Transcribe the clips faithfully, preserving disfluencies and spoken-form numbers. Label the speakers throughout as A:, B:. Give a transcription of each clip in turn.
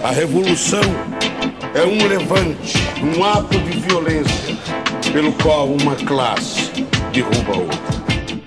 A: A revolução é um levante, um ato de violência pelo qual uma classe derruba outra.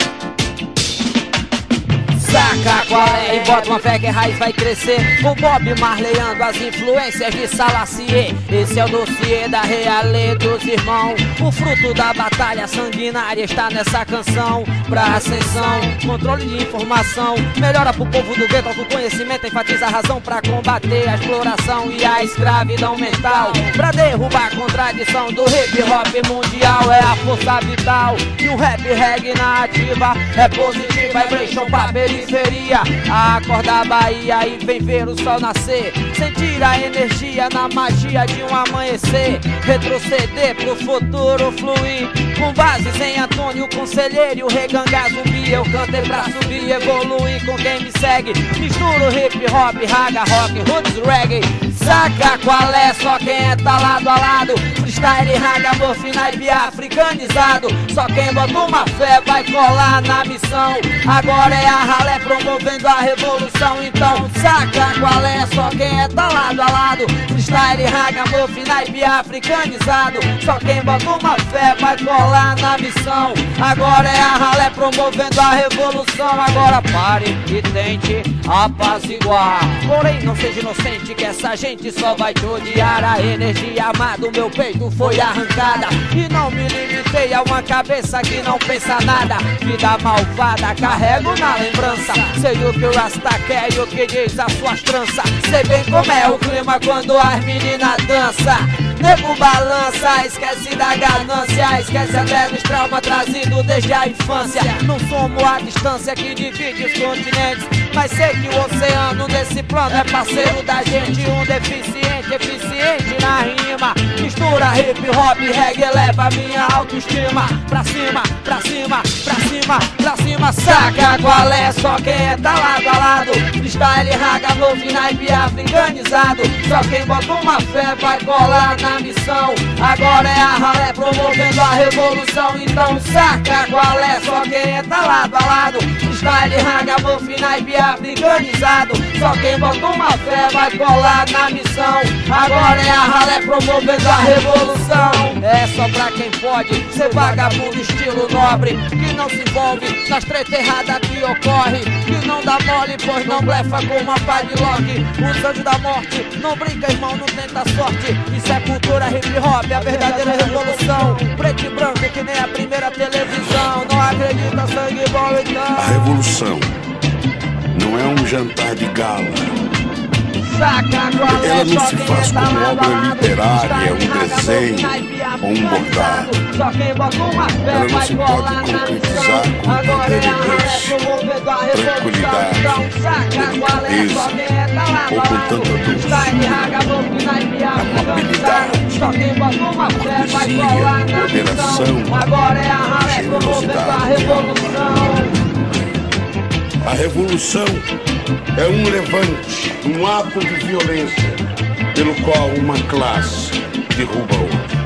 B: Saca qual é e bota uma fé que a raiz vai crescer. O Bob Marleyando as influências de Salacier. Esse é o dossiê da Realê dos irmãos. O fruto da batalha sanguinária está nessa canção. Pra ascensão, controle de informação. Melhora pro povo do gueto, autoconhecimento. Enfatiza a razão pra combater a exploração e a escravidão mental. Pra derrubar a contradição do hip hop mundial. É a força vital e o rap reggae na ativa. É positiva, vibration pra periferia. Acorda a Bahia e vem ver o sol nascer. Sentir a energia na magia de um amanhecer. Retroceder pro futuro fluir. Com bases em Antônio Conselheiro e o Reganga Zumbi. Eu cantei pra subir, evoluir com quem me segue. Misturo hip hop, raga, rock, roots, reggae. Saca qual é, só quem é tá lado a lado. Freestyle, raga, buff, naipe africanizado. Só quem bota uma fé vai colar na missão. Agora é a ralé promovendo a revolução. Então saca qual é, só quem é tá lado a lado. Freestyle, raga, buff, naipe africanizado. Só quem bota uma fé vai colar na missão. Agora é a ralé promovendo a revolução. Agora pare e tente apaziguar. Porém não seja inocente que essa gente só vai te odiar. A energia armada do meu peito foi arrancada. E não me limitei a uma cabeça que não pensa nada. Vida malvada, carrego na lembrança. Sei o que o Rasta quer e o que diz as suas tranças. Sei bem como é o clima quando as meninas dançam. Nego balança, esquece da ganância. Esquece até dos traumas trazidos desde a infância. Não somos a distância que divide os continentes, mas sei que o oceano nesse plano é parceiro da gente. Um deficiente, eficiente na rima. Mistura hip hop, reggae, leva minha autoestima. Pra cima, pra cima, pra cima, pra cima. Saca qual é, só quem é tá lado a lado. Freestyle, raga, novo, naipe africanizado. Só quem bota uma fé vai colar na missão. Agora é a ralé promovendo a revolução. Então saca qual é, só quem é tá lado a lado. Freestyle, raga, buff, naipe africanizado. Só quem bota uma fé vai colar na missão. Agora é a ralé promovendo a revolução. É só pra quem pode ser vagabundo estilo nobre, que não se envolve nas treta errada que ocorre, que não dá mole pois não blefa com uma padlock. Os anjos da morte não brinca, irmão, não tenta sorte. Isso é cultura hip hop, a verdadeira revolução. Preto e branco que nem a primeira televisão. Não acredita, sangue bom então.
A: A revolução não é um jantar de gala. Ela não se faz como obra literária, um desenho ou um bordado. Ela não se pode concretizar com inteligência, tranquilidade, delicadeza ou com tanta doçura, amabilidade, cortesia, moderação, generosidade. A revolução é um levante, um ato de violência pelo qual uma classe derruba outra.